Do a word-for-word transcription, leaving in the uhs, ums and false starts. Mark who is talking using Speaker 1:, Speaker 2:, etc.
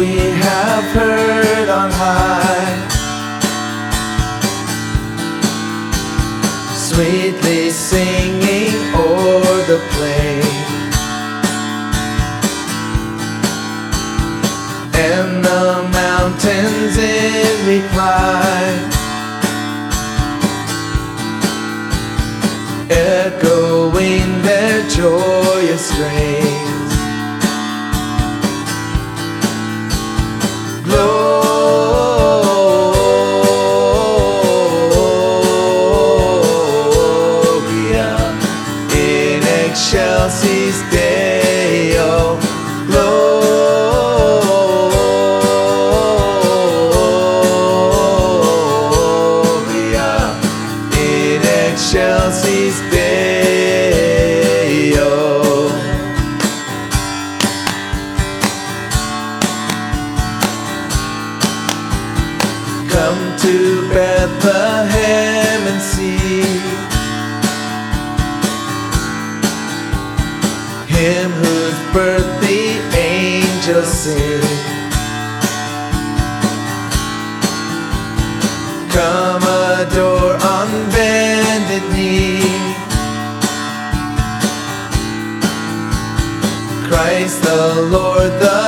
Speaker 1: we have heard on high, sweetly singing o'er the plain, and the mountains in reply echoing their joyous strains. Gloria in excelsis Deo. Gloria in excelsis Deo. Come to Bethlehem and see Him whose birth the angels sing. Come adore on bended knee Christ the Lord, the